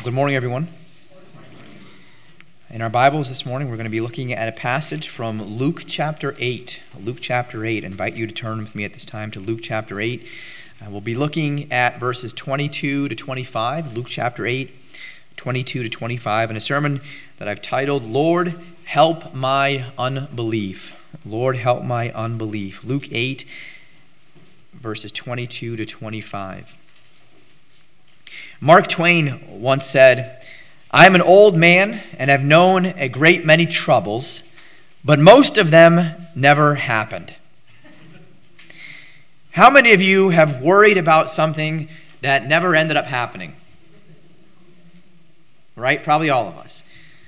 Good morning, everyone. In our Bibles this morning, we're going to be looking at a passage from Luke chapter 8. Luke chapter 8. I invite you to turn with me at this time to Luke chapter 8. We'll be looking at verses 22 to 25. Luke chapter 8, 22 to 25, in a sermon that I've titled, Lord, Help My Unbelief. Lord, Help My Unbelief. Luke 8, verses 22 to 25. Mark Twain once said, I am an old man and have known a great many troubles, but most of them never happened. How many of you have worried about something that never ended up happening? Right? Probably all of us.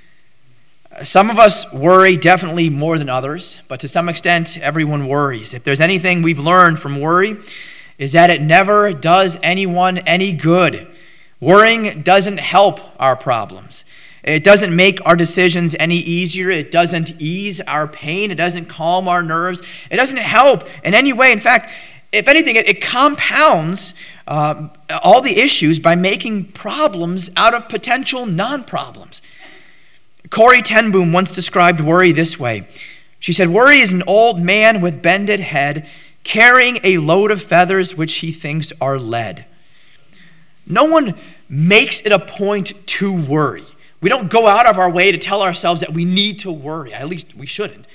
Some of us worry definitely more than others, but to some extent, everyone worries. If there's anything we've learned from worry, is that it never does anyone any good. Worrying doesn't help our problems. It doesn't make our decisions any easier. It doesn't ease our pain. It doesn't calm our nerves. It doesn't help in any way. In fact, if anything, it compounds all the issues by making problems out of potential non-problems. Corrie ten Boom once described worry this way. She said, worry is an old man with bended head carrying a load of feathers which he thinks are lead. No one makes it a point to worry. We don't go out of our way to tell ourselves that we need to worry. At least we shouldn't.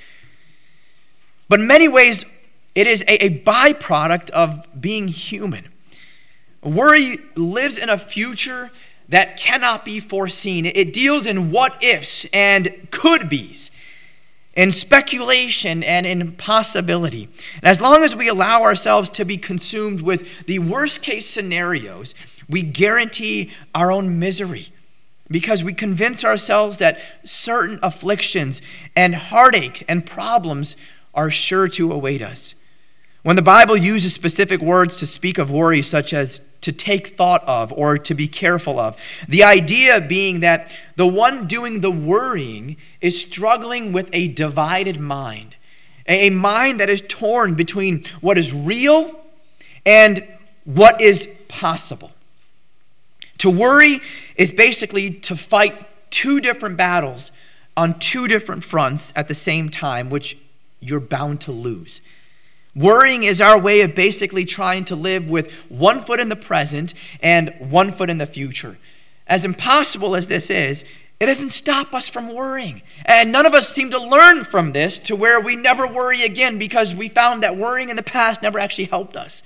But in many ways, it is a byproduct of being human. Worry lives in a future that cannot be foreseen. It deals in what-ifs and could-bes, in speculation and in possibility. And as long as we allow ourselves to be consumed with the worst-case scenarios, we guarantee our own misery because we convince ourselves that certain afflictions and heartache and problems are sure to await us. When the Bible uses specific words to speak of worry, such as to take thought of or to be careful of, the idea being that the one doing the worrying is struggling with a divided mind, a mind that is torn between what is real and what is possible. To worry is basically to fight two different battles on two different fronts at the same time, which you're bound to lose. Worrying is our way of basically trying to live with one foot in the present and one foot in the future. As impossible as this is, it doesn't stop us from worrying. And none of us seem to learn from this to where we never worry again because we found that worrying in the past never actually helped us.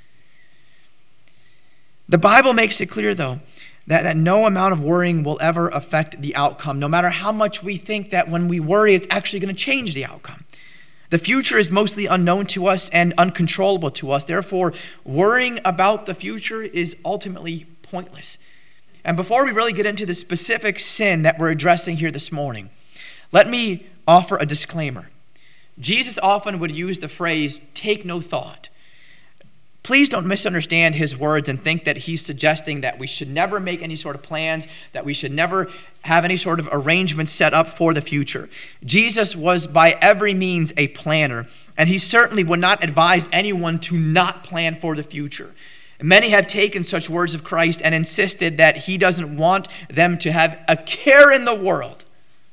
The Bible makes it clear, though, that no amount of worrying will ever affect the outcome, no matter how much we think that when we worry, it's actually going to change the outcome. The future is mostly unknown to us and uncontrollable to us. Therefore, worrying about the future is ultimately pointless. And before we really get into the specific sin that we're addressing here this morning, let me offer a disclaimer. Jesus often would use the phrase, take no thought. Please don't misunderstand his words and think that he's suggesting that we should never make any sort of plans, that we should never have any sort of arrangements set up for the future. Jesus was by every means a planner, and he certainly would not advise anyone to not plan for the future. Many have taken such words of Christ and insisted that he doesn't want them to have a care in the world.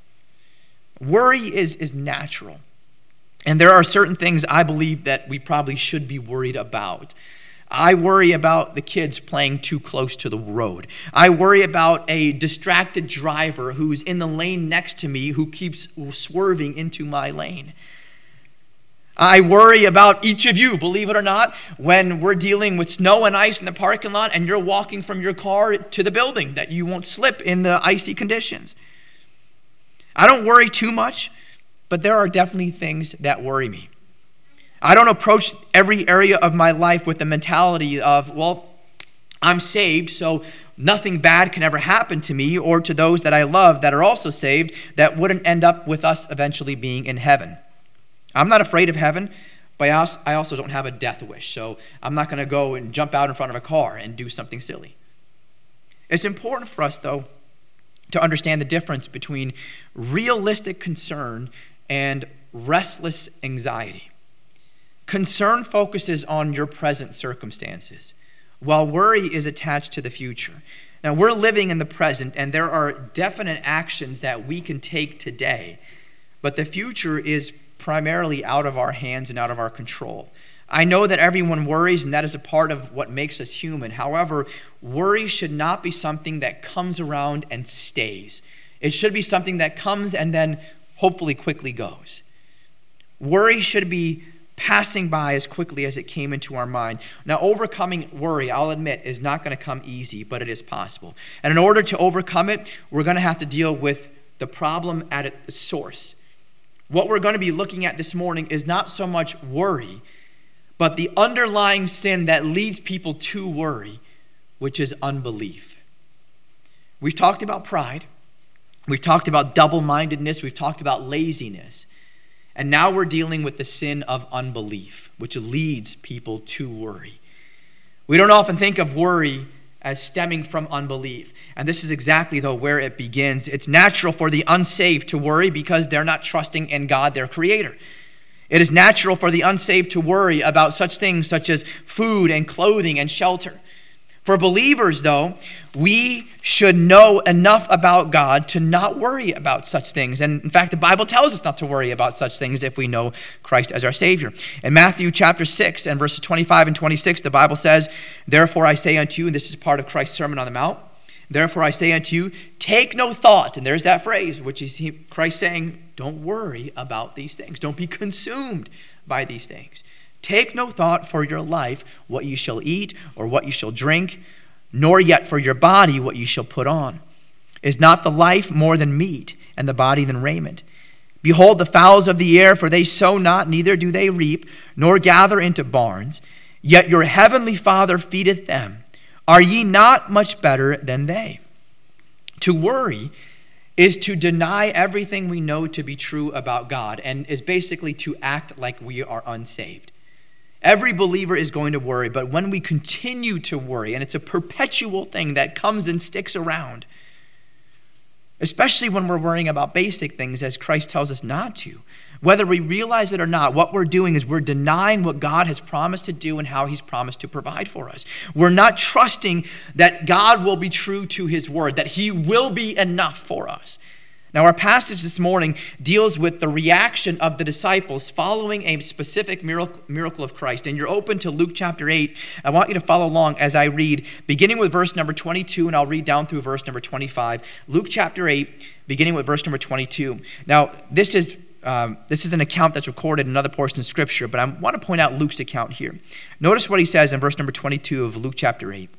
Worry is natural. And there are certain things I believe that we probably should be worried about. I worry about the kids playing too close to the road. I worry about a distracted driver who's in the lane next to me who keeps swerving into my lane. I worry about each of you, believe it or not, when we're dealing with snow and ice in the parking lot and you're walking from your car to the building, that you won't slip in the icy conditions. I don't worry too much, but there are definitely things that worry me. I don't approach every area of my life with the mentality of, well, I'm saved, so nothing bad can ever happen to me or to those that I love that are also saved that wouldn't end up with us eventually being in heaven. I'm not afraid of heaven, but I also don't have a death wish, so I'm not going to go and jump out in front of a car and do something silly. It's important for us, though, to understand the difference between realistic concern and restless anxiety. Concern focuses on your present circumstances, while worry is attached to the future. Now, we're living in the present, and there are definite actions that we can take today, but the future is primarily out of our hands and out of our control. I know that everyone worries, and that is a part of what makes us human. However, worry should not be something that comes around and stays. It should be something that comes and then hopefully quickly goes. Worry should be passing by as quickly as it came into our mind. Now, overcoming worry, I'll admit, is not going to come easy, but it is possible. And in order to overcome it, we're going to have to deal with the problem at its source. What we're going to be looking at this morning is not so much worry, but the underlying sin that leads people to worry, which is unbelief. We've talked about pride. We've talked about double-mindedness. We've talked about laziness. And now we're dealing with the sin of unbelief, which leads people to worry. We don't often think of worry as stemming from unbelief. And this is exactly, though, where it begins. It's natural for the unsaved to worry because they're not trusting in God, their Creator. It is natural for the unsaved to worry about such things such as food and clothing and shelter. For believers, though, we should know enough about God to not worry about such things. And in fact, the Bible tells us not to worry about such things if we know Christ as our Savior. In Matthew chapter 6 and verses 25 and 26, the Bible says, "Therefore I say unto you," and this is part of Christ's Sermon on the Mount, "Therefore I say unto you, take no thought." And there's that phrase, which is Christ saying, don't worry about these things. Don't be consumed by these things. Take no thought for your life, what you shall eat or what you shall drink, nor yet for your body what you shall put on. Is not the life more than meat, and the body than raiment? Behold the fowls of the air, for they sow not, neither do they reap, nor gather into barns, yet your heavenly Father feedeth them. Are ye not much better than they? To worry is to deny everything we know to be true about God, and is basically to act like we are unsaved. Every believer is going to worry, but when we continue to worry, and it's a perpetual thing that comes and sticks around, especially when we're worrying about basic things as Christ tells us not to, whether we realize it or not, what we're doing is we're denying what God has promised to do and how he's promised to provide for us. We're not trusting that God will be true to his word, that he will be enough for us. Now, our passage this morning deals with the reaction of the disciples following a specific miracle of Christ. And you're open to Luke chapter 8. I want you to follow along as I read, beginning with verse number 22, and I'll read down through verse number 25. Luke chapter 8, beginning with verse number 22. Now, this is an account that's recorded in another portion of Scripture, but I want to point out Luke's account here. Notice what he says in verse number 22 of Luke chapter 8.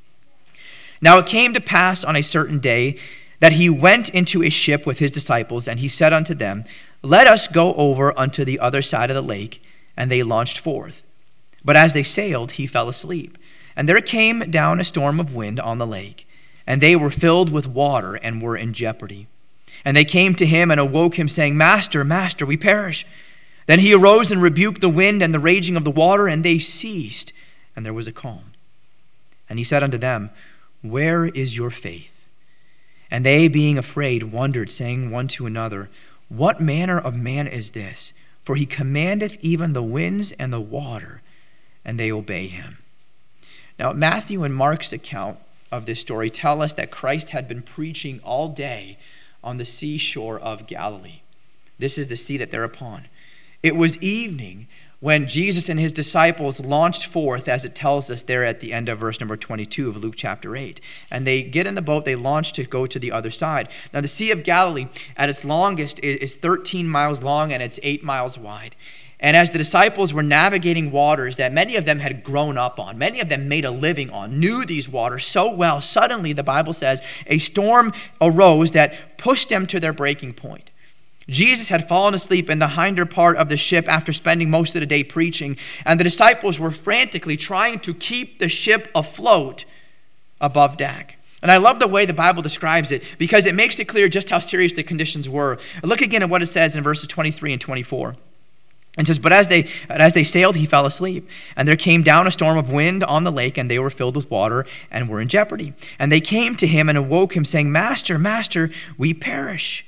Now it came to pass on a certain day that he went into a ship with his disciples, and he said unto them, Let us go over unto the other side of the lake. And they launched forth. But as they sailed, he fell asleep. And there came down a storm of wind on the lake, and they were filled with water and were in jeopardy. And they came to him and awoke him, saying, Master, Master, we perish. Then he arose and rebuked the wind and the raging of the water, and they ceased, and there was a calm. And he said unto them, Where is your faith? And they, being afraid, wondered, saying one to another, What manner of man is this? For he commandeth even the winds and the water, and they obey him. Now, Matthew and Mark's account of this story tell us that Christ had been preaching all day on the seashore of Galilee. This is the sea that they're upon. It was evening when Jesus and his disciples launched forth, as it tells us there at the end of verse number 22 of Luke chapter 8. And they get in the boat, they launch to go to the other side. Now, the Sea of Galilee, at its longest, is 13 miles long and it's 8 miles wide. And as the disciples were navigating waters that many of them had grown up on, many of them made a living on, knew these waters so well, suddenly, the Bible says, a storm arose that pushed them to their breaking point. Jesus had fallen asleep in the hinder part of the ship after spending most of the day preaching, and the disciples were frantically trying to keep the ship afloat above deck. And I love the way the Bible describes it because it makes it clear just how serious the conditions were. Look again at what it says in verses 23 and 24. It says, But as they sailed, he fell asleep. And there came down a storm of wind on the lake, and they were filled with water and were in jeopardy. And they came to him and awoke him, saying, Master, Master, we perish.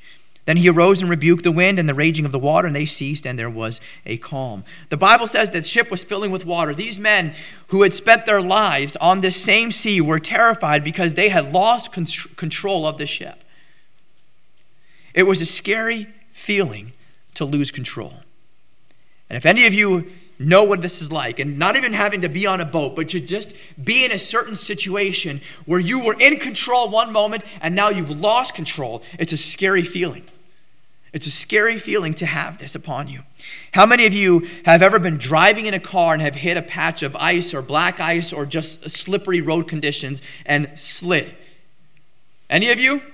Then he arose and rebuked the wind and the raging of the water, and they ceased, and there was a calm. The Bible says that the ship was filling with water. These men who had spent their lives on this same sea were terrified because they had lost control of the ship. It was a scary feeling to lose control. And if any of you know what this is like, and not even having to be on a boat, but to just be in a certain situation where you were in control one moment and now you've lost control, it's a scary feeling. It's a scary feeling to have this upon you. How many of you have ever been driving in a car and have hit a patch of ice or black ice or just slippery road conditions and slid? Any of you?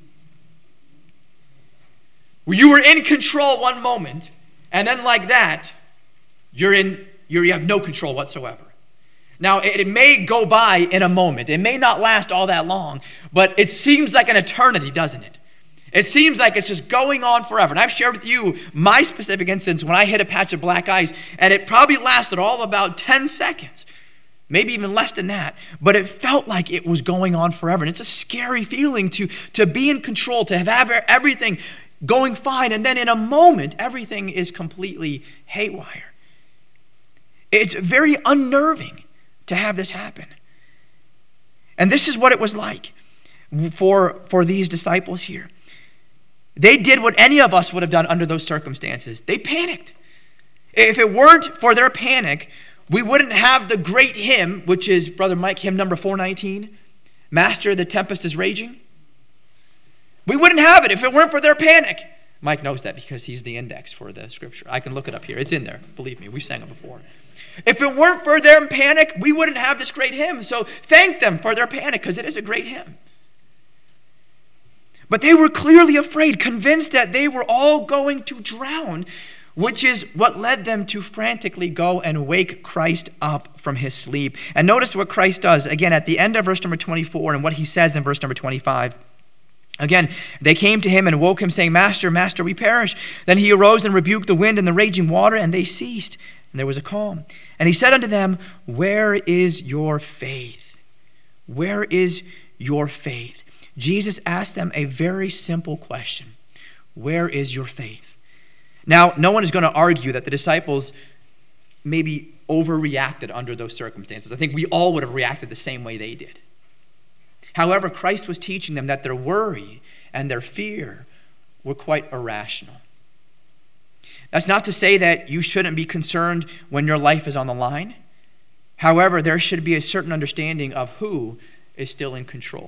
Where you were in control one moment, and then like that, you have no control whatsoever. Now, it may go by in a moment. It may not last all that long, but it seems like an eternity, doesn't it? It seems like it's just going on forever. And I've shared with you my specific instance when I hit a patch of black ice, and it probably lasted all about 10 seconds, maybe even less than that. But it felt like it was going on forever. And it's a scary feeling to be in control, to have everything going fine, and then in a moment, everything is completely haywire. It's very unnerving to have this happen. And this is what it was like for these disciples here. They did what any of us would have done under those circumstances. They panicked. If it weren't for their panic, we wouldn't have the great hymn, which is, Brother Mike, hymn number 419, Master, the Tempest is Raging. We wouldn't have it if it weren't for their panic. Mike knows that because he's the index for the scripture. I can look it up here. It's in there. Believe me, we've sang it before. If it weren't for their panic, we wouldn't have this great hymn. So thank them for their panic, because it is a great hymn. But they were clearly afraid, convinced that they were all going to drown, which is what led them to frantically go and wake Christ up from his sleep. And notice what Christ does, again, at the end of verse number 24 and what he says in verse number 25. Again, they came to him and woke him, saying, Master, Master, we perish. Then he arose and rebuked the wind and the raging water, and they ceased, and there was a calm. And he said unto them, Where is your faith? Where is your faith? Jesus asked them a very simple question. Where is your faith? Now, no one is going to argue that the disciples maybe overreacted under those circumstances. I think we all would have reacted the same way they did. However, Christ was teaching them that their worry and their fear were quite irrational. That's not to say that you shouldn't be concerned when your life is on the line. However, there should be a certain understanding of who is still in control.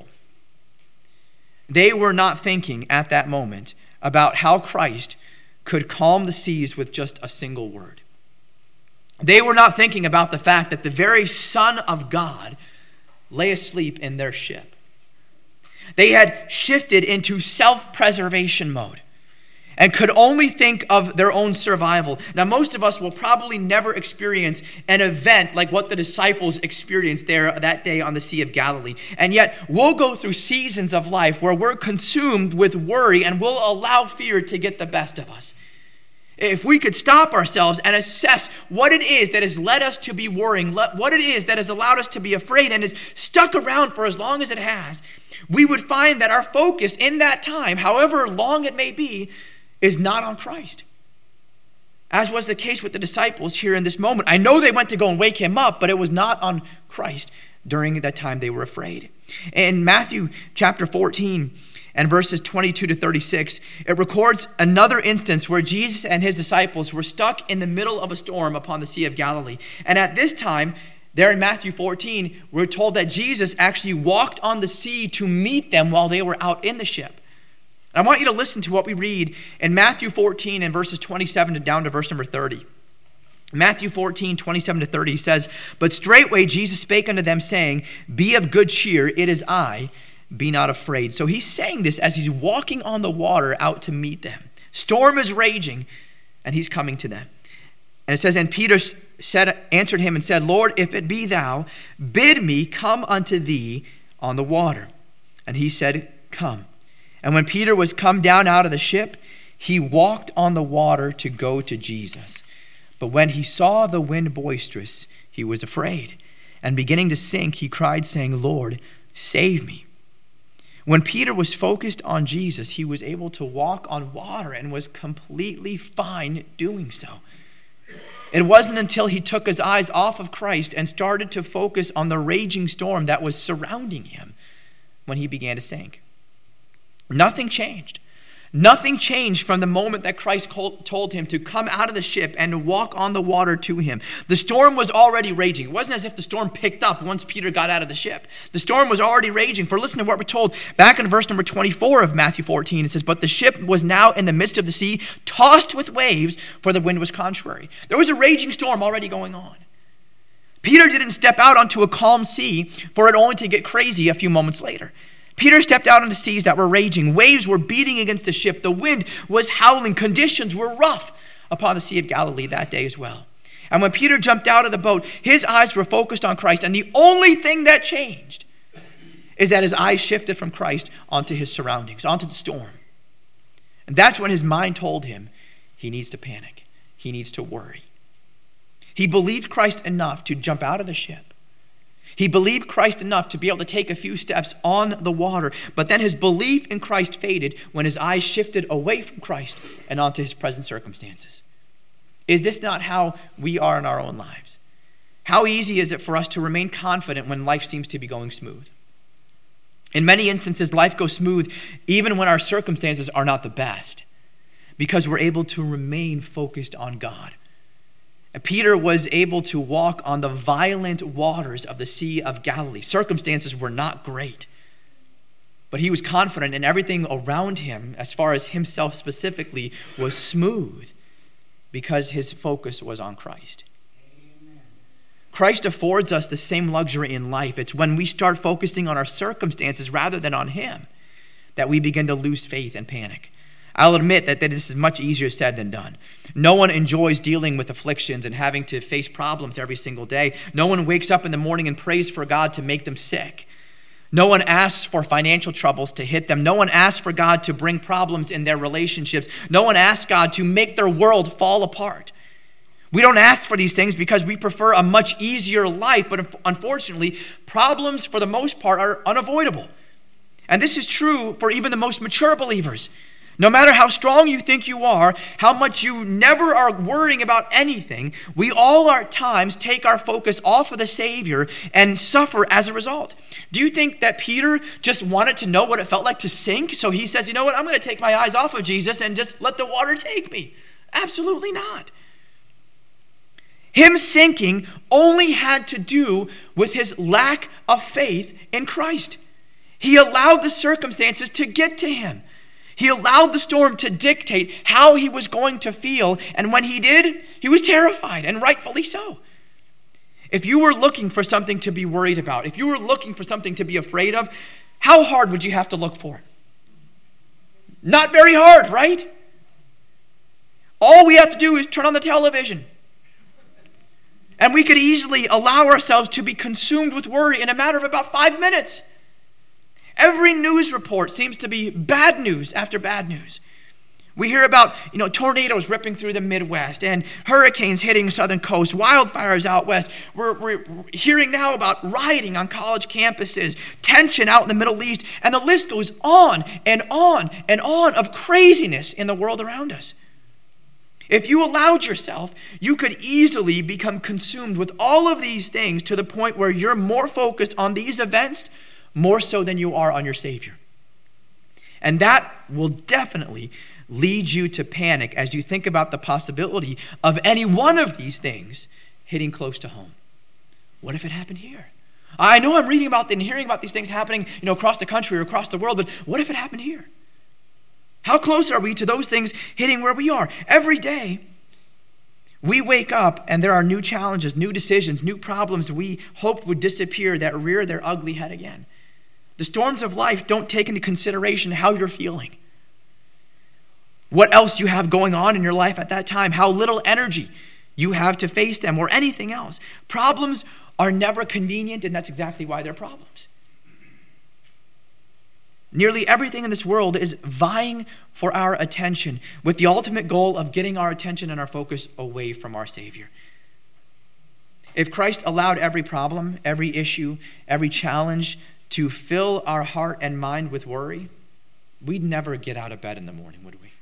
They were not thinking at that moment about how Christ could calm the seas with just a single word. They were not thinking about the fact that the very Son of God lay asleep in their ship. They had shifted into self-preservation mode and could only think of their own survival. Now, most of us will probably never experience an event like what the disciples experienced there that day on the Sea of Galilee. And yet, we'll go through seasons of life where we're consumed with worry and we'll allow fear to get the best of us. If we could stop ourselves and assess what it is that has led us to be worrying, what it is that has allowed us to be afraid and has stuck around for as long as it has, we would find that our focus in that time, however long it may be, is not on Christ. As was the case with the disciples here in this moment. I know they went to go and wake him up, but it was not on Christ during that time they were afraid. In Matthew chapter 14 and verses 22 to 36, it records another instance where Jesus and his disciples were stuck in the middle of a storm upon the Sea of Galilee. And at this time, there in Matthew 14, we're told that Jesus actually walked on the sea to meet them while they were out in the ship. I want you to listen to what we read in Matthew 14 and verses 27 to down to verse number 30. Matthew 14, 27 to 30 says, But straightway Jesus spake unto them, saying, Be of good cheer, it is I, be not afraid. So he's saying this as he's walking on the water out to meet them. Storm is raging, and he's coming to them. And it says, And Peter answered him and said, Lord, if it be thou, bid me come unto thee on the water. And he said, Come. And when Peter was come down out of the ship, he walked on the water to go to Jesus. But when he saw the wind boisterous, he was afraid. And beginning to sink, he cried, saying, Lord, save me. When Peter was focused on Jesus, he was able to walk on water and was completely fine doing so. It wasn't until he took his eyes off of Christ and started to focus on the raging storm that was surrounding him when he began to sink. Nothing changed. Nothing changed from the moment that Christ told him to come out of the ship and walk on the water to him. The storm was already raging. It wasn't as if the storm picked up once Peter got out of the ship. The storm was already raging. For listen to what we're told back in verse number 24 of Matthew 14. It says, "But the ship was now in the midst of the sea, tossed with waves, for the wind was contrary." There was a raging storm already going on. Peter didn't step out onto a calm sea for it only to get crazy a few moments later. Peter stepped out into seas that were raging. Waves were beating against the ship. The wind was howling. Conditions were rough upon the Sea of Galilee that day as well. And when Peter jumped out of the boat, his eyes were focused on Christ. And the only thing that changed is that his eyes shifted from Christ onto his surroundings, onto the storm. And that's when his mind told him he needs to panic. He needs to worry. He believed Christ enough to jump out of the ship. He believed Christ enough to be able to take a few steps on the water, but then his belief in Christ faded when his eyes shifted away from Christ and onto his present circumstances. Is this not how we are in our own lives? How easy is it for us to remain confident when life seems to be going smooth? In many instances, life goes smooth even when our circumstances are not the best, because we're able to remain focused on God. Peter was able to walk on the violent waters of the Sea of Galilee. Circumstances were not great, but he was confident in everything around him, as far as himself specifically, was smooth because his focus was on Christ. Amen. Christ affords us the same luxury in life. It's when we start focusing on our circumstances rather than on him that we begin to lose faith and panic. I'll admit that this is much easier said than done. No one enjoys dealing with afflictions and having to face problems every single day. No one wakes up in the morning and prays for God to make them sick. No one asks for financial troubles to hit them. No one asks for God to bring problems in their relationships. No one asks God to make their world fall apart. We don't ask for these things because we prefer a much easier life, but unfortunately, problems for the most part are unavoidable. And this is true for even the most mature believers. No matter how strong you think you are, how much you never are worrying about anything, we all at times take our focus off of the Savior and suffer as a result. Do you think that Peter just wanted to know what it felt like to sink? So he says, you know what, I'm going to take my eyes off of Jesus and just let the water take me. Absolutely not. Him sinking only had to do with his lack of faith in Christ. He allowed the circumstances to get to him. He allowed the storm to dictate how he was going to feel, and when he did, he was terrified, and rightfully so. If you were looking for something to be worried about, if you were looking for something to be afraid of, how hard would you have to look for it? Not very hard, right? All we have to do is turn on the television. And we could easily allow ourselves to be consumed with worry in a matter of about 5 minutes. Every news report seems to be bad news after bad news. We hear about, tornadoes ripping through the Midwest and hurricanes hitting the southern coast, wildfires out west. We're hearing now about rioting on college campuses, tension out in the Middle East, and the list goes on and on and on of craziness in the world around us. If you allowed yourself, you could easily become consumed with all of these things to the point where you're more focused on these events more so than you are on your Savior. And that will definitely lead you to panic as you think about the possibility of any one of these things hitting close to home. What if it happened here? I know I'm reading about and hearing about these things happening, across the country or across the world, but what if it happened here? How close are we to those things hitting where we are? Every day, we wake up and there are new challenges, new decisions, new problems we hoped would disappear that rear their ugly head again. The storms of life don't take into consideration how you're feeling, what else you have going on in your life at that time, how little energy you have to face them, or anything else. Problems are never convenient, and that's exactly why they're problems. Nearly everything in this world is vying for our attention, with the ultimate goal of getting our attention and our focus away from our Savior. If Christ allowed every problem, every issue, every challenge to fill our heart and mind with worry, we'd never get out of bed in the morning, would we?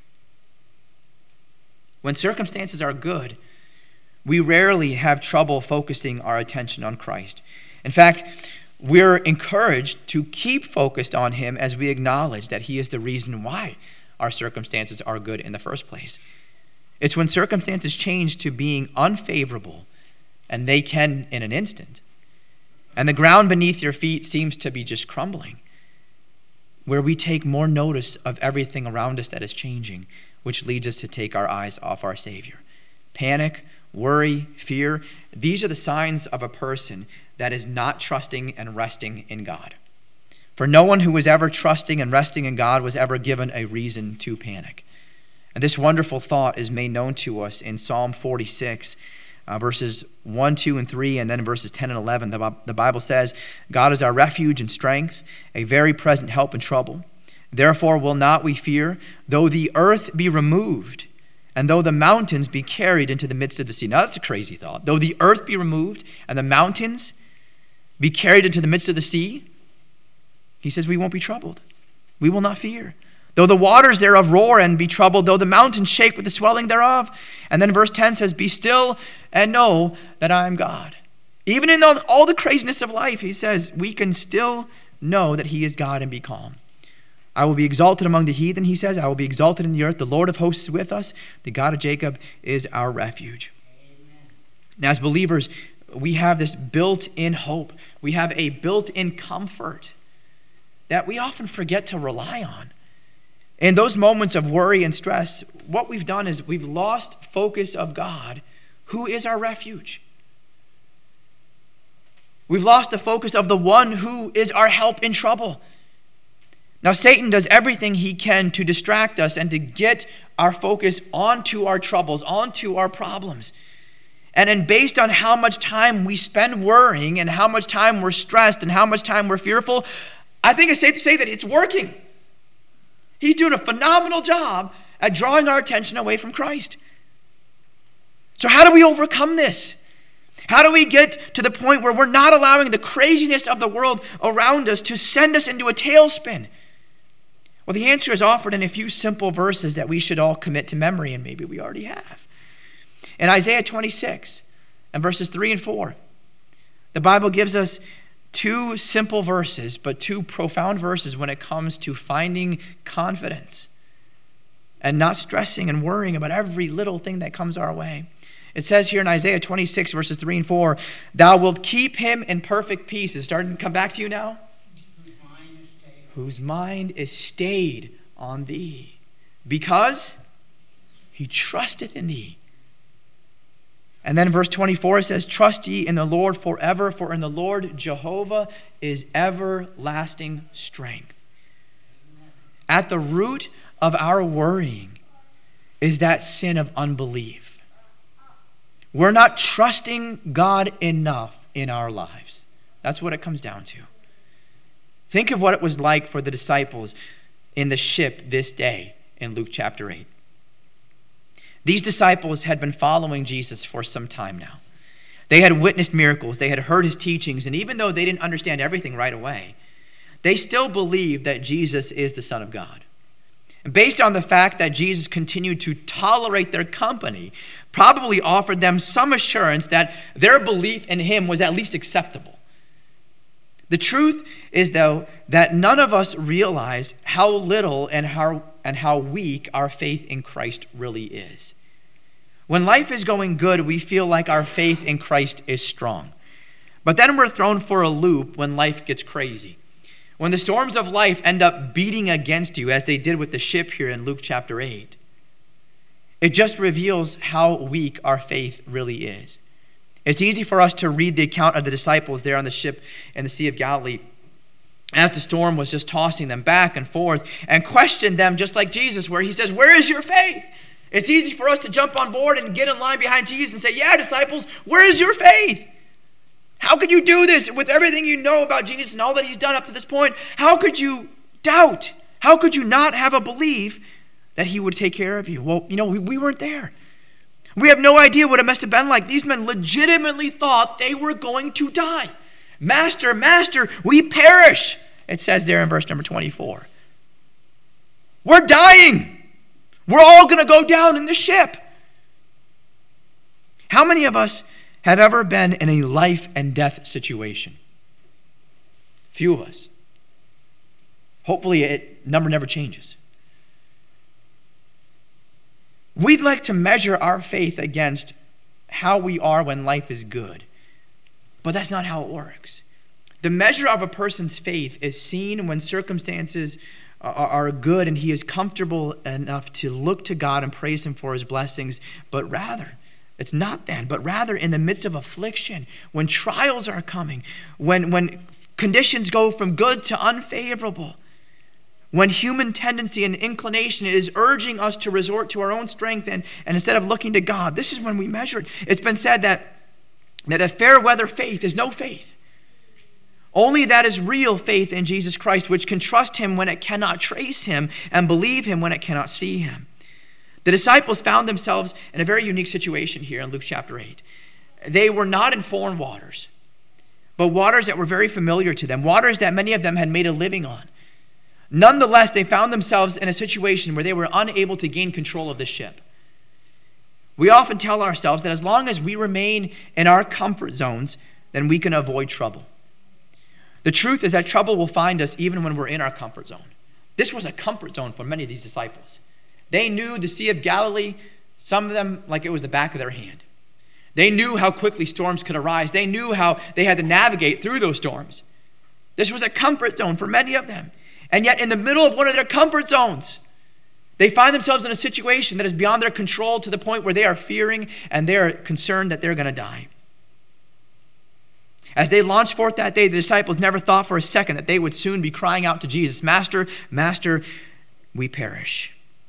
When circumstances are good, we rarely have trouble focusing our attention on Christ. In fact, we're encouraged to keep focused on him as we acknowledge that he is the reason why our circumstances are good in the first place. It's when circumstances change to being unfavorable, and they can in an instant, and the ground beneath your feet seems to be just crumbling, where we take more notice of everything around us that is changing, which leads us to take our eyes off our Savior. Panic, worry, fear, these are the signs of a person that is not trusting and resting in God. For no one who was ever trusting and resting in God was ever given a reason to panic. And this wonderful thought is made known to us in Psalm 46, verses 1, 2, and 3, and then in verses 10 and 11. The Bible says, God is our refuge and strength, a very present help in trouble. Therefore will not we fear, though the earth be removed, and though the mountains be carried into the midst of the sea. Now that's a crazy thought. Though the earth be removed, and the mountains be carried into the midst of the sea, he says we won't be troubled. We will not fear. Though the waters thereof roar and be troubled, though the mountains shake with the swelling thereof. And then verse 10 says, be still and know that I am God. Even in all the craziness of life, he says, we can still know that he is God and be calm. I will be exalted among the heathen, he says. I will be exalted in the earth. The Lord of hosts is with us. The God of Jacob is our refuge. Amen. Now, as believers, we have this built-in hope. We have a built-in comfort that we often forget to rely on. In those moments of worry and stress, what we've done is we've lost focus of God, who is our refuge. We've lost the focus of the one who is our help in trouble. Now, Satan does everything he can to distract us and to get our focus onto our troubles, onto our problems. And then based on how much time we spend worrying and how much time we're stressed and how much time we're fearful, I think it's safe to say that it's working. He's doing a phenomenal job at drawing our attention away from Christ. So how do we overcome this? How do we get to the point where we're not allowing the craziness of the world around us to send us into a tailspin? Well, the answer is offered in a few simple verses that we should all commit to memory, and maybe we already have. In Isaiah 26 and verses 3 and 4, the Bible gives us two simple verses, but two profound verses when it comes to finding confidence and not stressing and worrying about every little thing that comes our way. It says here in Isaiah 26, verses 3 and 4, thou wilt keep him in perfect peace. Is it starting to come back to you now? Whose mind is stayed on thee, because he trusteth in thee. And then verse 24 says, trust ye in the Lord forever, for in the Lord Jehovah is everlasting strength. At the root of our worrying is that sin of unbelief. We're not trusting God enough in our lives. That's what it comes down to. Think of what it was like for the disciples in the ship this day in Luke chapter 8. These disciples had been following Jesus for some time now. They had witnessed miracles. They had heard his teachings. And even though they didn't understand everything right away, they still believed that Jesus is the Son of God. And based on the fact that Jesus continued to tolerate their company, probably offered them some assurance that their belief in him was at least acceptable. The truth is, though, that none of us realize how little and how weak our faith in Christ really is. When life is going good, we feel like our faith in Christ is strong. But then we're thrown for a loop when life gets crazy. When the storms of life end up beating against you, as they did with the ship here in Luke chapter 8, it just reveals how weak our faith really is. It's easy for us to read the account of the disciples there on the ship in the Sea of Galilee as the storm was just tossing them back and forth, and question them just like Jesus, where he says, where is your faith? It's easy for us to jump on board and get in line behind Jesus and say, yeah, disciples, where is your faith? How could you do this with everything you know about Jesus and all that he's done up to this point? How could you doubt? How could you not have a belief that he would take care of you? Well, we weren't there. We have no idea what it must have been like. These men legitimately thought they were going to die. Master, Master, we perish. It says there in verse number 24. We're dying. We're all going to go down in the ship. How many of us have ever been in a life and death situation? Few of us. Hopefully, number never changes. We'd like to measure our faith against how we are when life is good. But that's not how it works. The measure of a person's faith is seen when circumstances are good and he is comfortable enough to look to God and praise him for his blessings. But rather, it's not then, but rather in the midst of affliction, when trials are coming, when conditions go from good to unfavorable, when human tendency and inclination is urging us to resort to our own strength and instead of looking to God, this is when we measure it. It's been said that a fair weather faith is no faith. Only that is real faith in Jesus Christ, which can trust him when it cannot trace him and believe him when it cannot see him. The disciples found themselves in a very unique situation here in Luke chapter 8. They were not in foreign waters, but waters that were very familiar to them, waters that many of them had made a living on. Nonetheless, they found themselves in a situation where they were unable to gain control of the ship. We often tell ourselves that as long as we remain in our comfort zones, then we can avoid trouble. The truth is that trouble will find us even when we're in our comfort zone. This was a comfort zone for many of these disciples. They knew the Sea of Galilee, some of them like it was the back of their hand. They knew how quickly storms could arise. They knew how they had to navigate through those storms. This was a comfort zone for many of them. And yet in the middle of one of their comfort zones, they find themselves in a situation that is beyond their control to the point where they are fearing and they're concerned that they're going to die. As they launched forth that day, the disciples never thought for a second that they would soon be crying out to Jesus, Master, Master, we perish.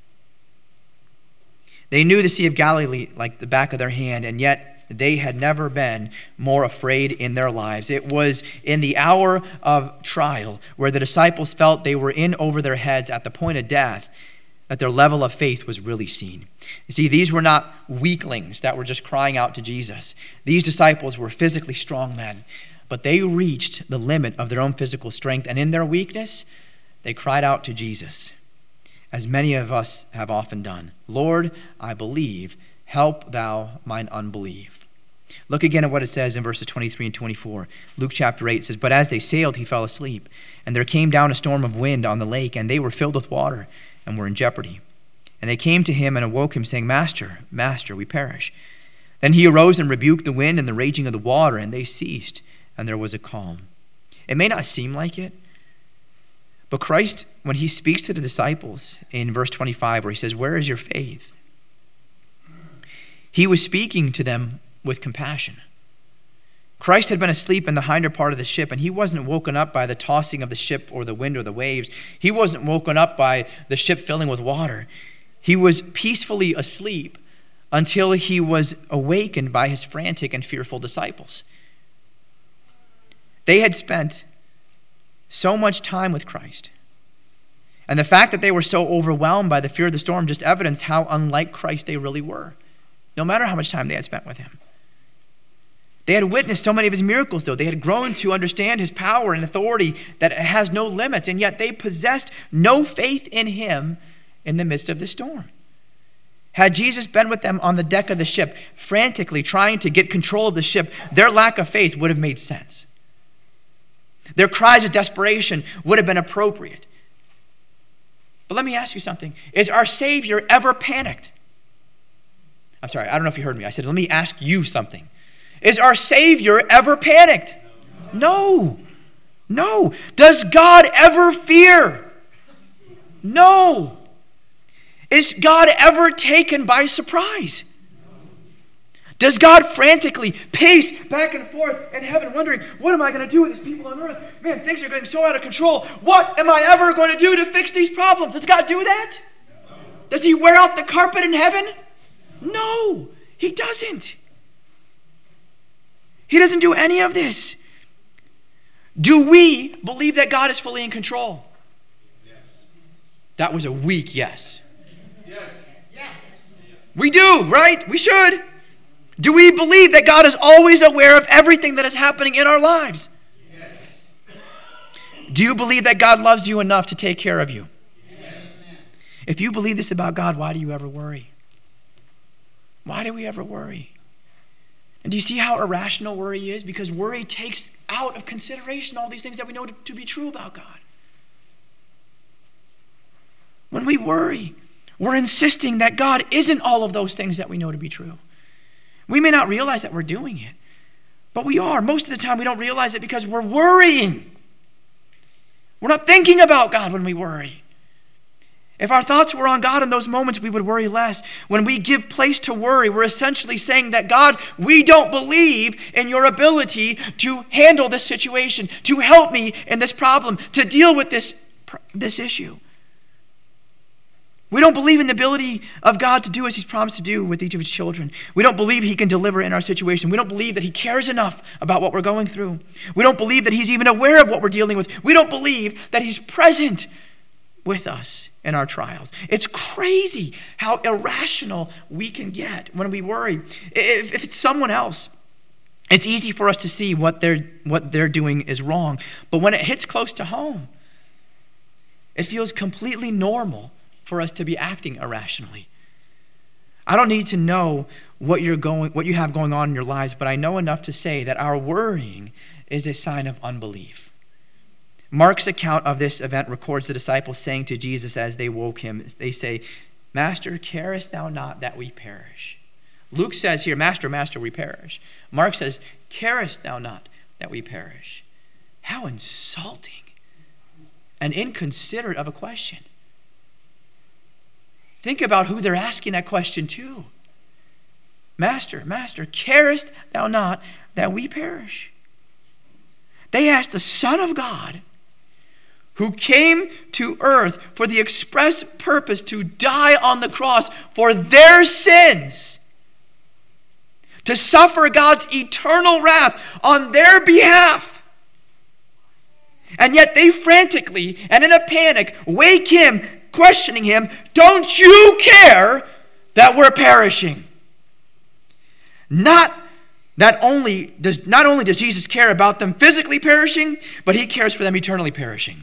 They knew the Sea of Galilee like the back of their hand, and yet they had never been more afraid in their lives. It was in the hour of trial where the disciples felt they were in over their heads at the point of death that their level of faith was really seen. You see, these were not weaklings that were just crying out to Jesus. These disciples were physically strong men, but they reached the limit of their own physical strength, and in their weakness, they cried out to Jesus, as many of us have often done. Lord, I believe, help thou mine unbelief. Look again at what it says in verses 23 and 24. Luke chapter 8 says, But as they sailed, he fell asleep, and there came down a storm of wind on the lake, and they were filled with water and were in jeopardy. And they came to him and awoke him, saying, Master, Master, we perish. Then he arose and rebuked the wind and the raging of the water, and they ceased, and there was a calm. It may not seem like it, but Christ, when he speaks to the disciples in verse 25, where he says, Where is your faith? He was speaking to them with compassion. Christ had been asleep in the hinder part of the ship, and he wasn't woken up by the tossing of the ship or the wind or the waves. He wasn't woken up by the ship filling with water. He was peacefully asleep until he was awakened by his frantic and fearful disciples. They had spent so much time with Christ. And the fact that they were so overwhelmed by the fear of the storm just evidenced how unlike Christ they really were, no matter how much time they had spent with him. They had witnessed so many of his miracles, though. They had grown to understand his power and authority that has no limits, and yet they possessed no faith in him in the midst of the storm. Had Jesus been with them on the deck of the ship, frantically trying to get control of the ship, their lack of faith would have made sense. Their cries of desperation would have been appropriate. But let me ask you something. Is our Savior ever panicked? I'm sorry, I don't know if you heard me. I said, let me ask you something. Is our Savior ever panicked? No. No. Does God ever fear? No. Is God ever taken by surprise? Does God frantically pace back and forth in heaven wondering, what am I going to do with these people on earth? Man, things are getting so out of control. What am I ever going to do to fix these problems? Does God do that? Does he wear out the carpet in heaven? No, he doesn't. He doesn't do any of this. Do we believe that God is fully in control? Yes. That was a weak yes. Yes. We do, right? We should. Do we believe that God is always aware of everything that is happening in our lives? Do you believe that God loves you enough to take care of you? Yes. If you believe this about God, why do you ever worry? Why do we ever worry? And do you see how irrational worry is? Because worry takes out of consideration all these things that we know to be true about God. When we worry, we're insisting that God isn't all of those things that we know to be true. We may not realize that we're doing it, but we are. Most of the time we don't realize it because we're worrying. We're not thinking about God when we worry. If our thoughts were on God in those moments, we would worry less. When we give place to worry, we're essentially saying that, God, we don't believe in your ability to handle this situation, to help me in this problem, to deal with this issue. We don't believe in the ability of God to do as he's promised to do with each of his children. We don't believe he can deliver in our situation. We don't believe that he cares enough about what we're going through. We don't believe that he's even aware of what we're dealing with. We don't believe that he's present with us in our trials. It's crazy how irrational we can get when we worry. If it's someone else, it's easy for us to see what they're doing is wrong. But when it hits close to home, it feels completely normal for us to be acting irrationally. I don't need to know what you have going on in your lives, but I know enough to say that our worrying is a sign of unbelief. Mark's account of this event records the disciples saying to Jesus as they woke him, they say, Master, carest thou not that we perish? Luke says here, Master, Master, we perish. Mark says, carest thou not that we perish? How insulting and inconsiderate of a question. Think about who they're asking that question to. Master, Master, carest thou not that we perish? They asked the Son of God, who came to earth for the express purpose to die on the cross for their sins, to suffer God's eternal wrath on their behalf. And yet they frantically and in a panic wake him, questioning him, don't you care that we're perishing? Not only does Jesus care about them physically perishing, but he cares for them eternally perishing.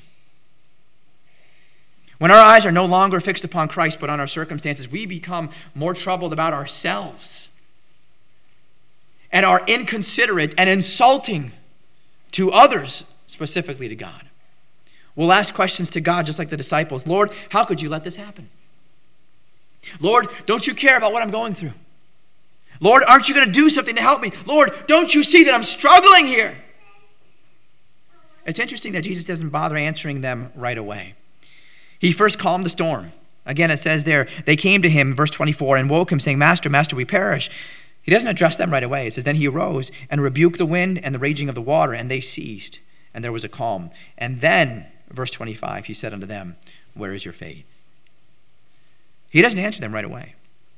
When our eyes are no longer fixed upon Christ but on our circumstances, we become more troubled about ourselves and are inconsiderate and insulting to others, specifically to God. We'll ask questions to God just like the disciples. Lord, how could you let this happen? Lord, don't you care about what I'm going through? Lord, aren't you going to do something to help me? Lord, don't you see that I'm struggling here? It's interesting that Jesus doesn't bother answering them right away. He first calmed the storm. Again, it says there, they came to him, verse 24, and woke him, saying, Master, Master, we perish. He doesn't address them right away. It says, then he arose and rebuked the wind and the raging of the water, and they ceased, and there was a calm. And then, verse 25, he said unto them, where is your faith? He doesn't answer them right away.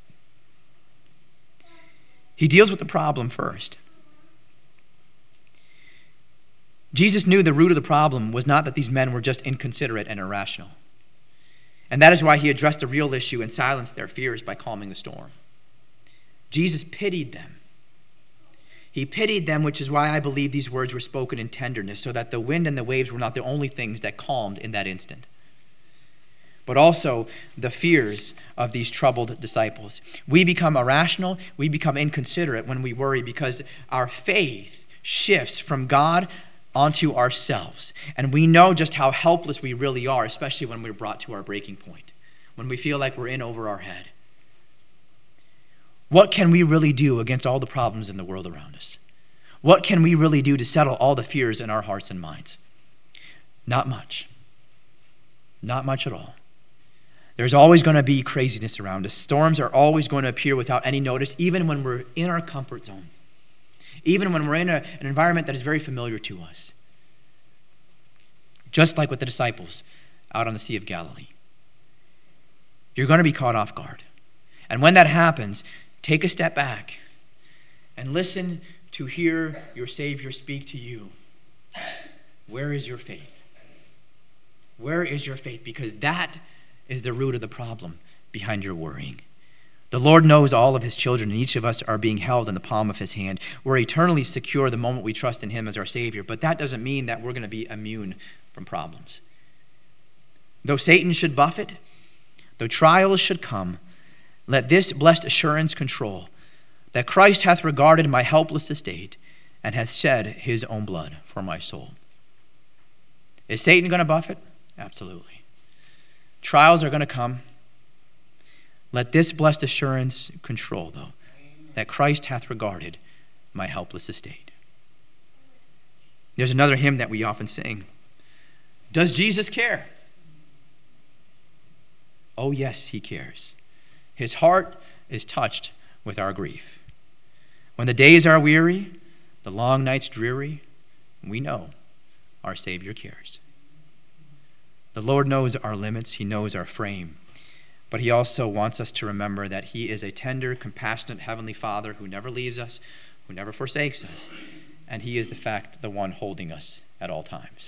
He deals with the problem first. Jesus knew the root of the problem was not that these men were just inconsiderate and irrational. And that is why he addressed the real issue and silenced their fears by calming the storm. Jesus pitied them. He pitied them, which is why I believe these words were spoken in tenderness, so that the wind and the waves were not the only things that calmed in that instant, but also the fears of these troubled disciples. We become irrational, we become inconsiderate when we worry because our faith shifts from God onto ourselves. And we know just how helpless we really are, especially when we're brought to our breaking point, when we feel like we're in over our head. What can we really do against all the problems in the world around us? What can we really do to settle all the fears in our hearts and minds? Not much. Not much at all. There's always going to be craziness around us. Storms are always going to appear without any notice, even when we're in our comfort zone. Even when we're in an environment that is very familiar to us. Just like with the disciples out on the Sea of Galilee. You're going to be caught off guard. And when that happens, take a step back and listen to hear your Savior speak to you. Where is your faith? Where is your faith? Because that is the root of the problem behind your worrying. The Lord knows all of his children, and each of us are being held in the palm of his hand. We're eternally secure the moment we trust in him as our Savior, but that doesn't mean that we're going to be immune from problems. Though Satan should buffet, though trials should come, let this blessed assurance control, that Christ hath regarded my helpless estate, and hath shed his own blood for my soul. Is Satan going to buffet? Absolutely. Trials are going to come. Let this blessed assurance control, though, that Christ hath regarded my helpless estate. There's another hymn that we often sing. Does Jesus care? Oh, yes, he cares. His heart is touched with our grief. When the days are weary, the long nights dreary, we know our Savior cares. The Lord knows our limits. He knows our frame. But he also wants us to remember that he is a tender, compassionate Heavenly Father who never leaves us, who never forsakes us, and he is the one holding us at all times.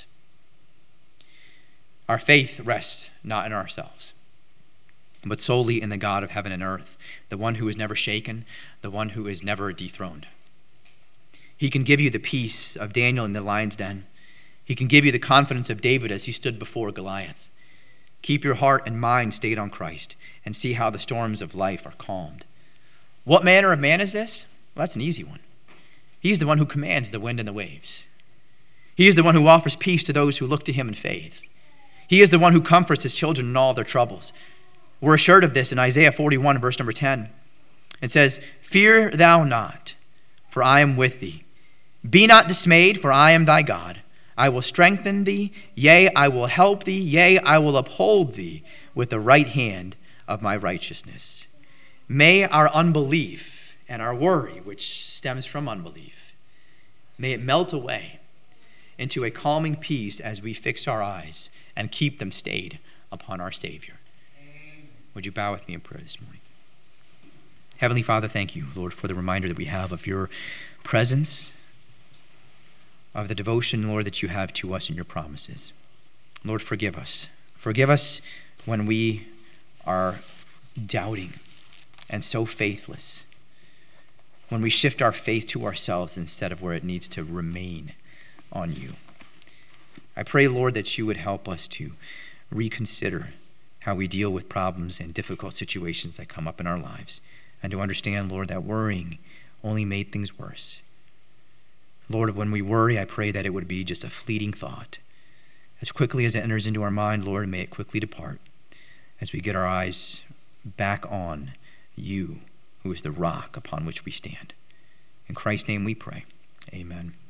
Our faith rests not in ourselves, but solely in the God of heaven and earth, the one who is never shaken, the one who is never dethroned. He can give you the peace of Daniel in the lion's den. He can give you the confidence of David as he stood before Goliath. Keep your heart and mind stayed on Christ and see how the storms of life are calmed. What manner of man is this? Well, that's an easy one. He's the one who commands the wind and the waves. He is the one who offers peace to those who look to him in faith. He is the one who comforts his children in all their troubles. We're assured of this in Isaiah 41, verse number 10. It says, "Fear thou not, for I am with thee. Be not dismayed, for I am thy God. I will strengthen thee, yea, I will help thee, yea, I will uphold thee with the right hand of my righteousness." May our unbelief and our worry, which stems from unbelief, may it melt away into a calming peace as we fix our eyes and keep them stayed upon our Savior. Amen. Would you bow with me in prayer this morning? Heavenly Father, thank you, Lord, for the reminder that we have of your presence, of the devotion, Lord, that you have to us in your promises. Lord, forgive us. Forgive us when we are doubting and so faithless, when we shift our faith to ourselves instead of where it needs to remain on you. I pray, Lord, that you would help us to reconsider how we deal with problems and difficult situations that come up in our lives, and to understand, Lord, that worrying only made things worse. Lord, when we worry, I pray that it would be just a fleeting thought. As quickly as it enters into our mind, Lord, may it quickly depart as we get our eyes back on you, who is the rock upon which we stand. In Christ's name we pray. Amen.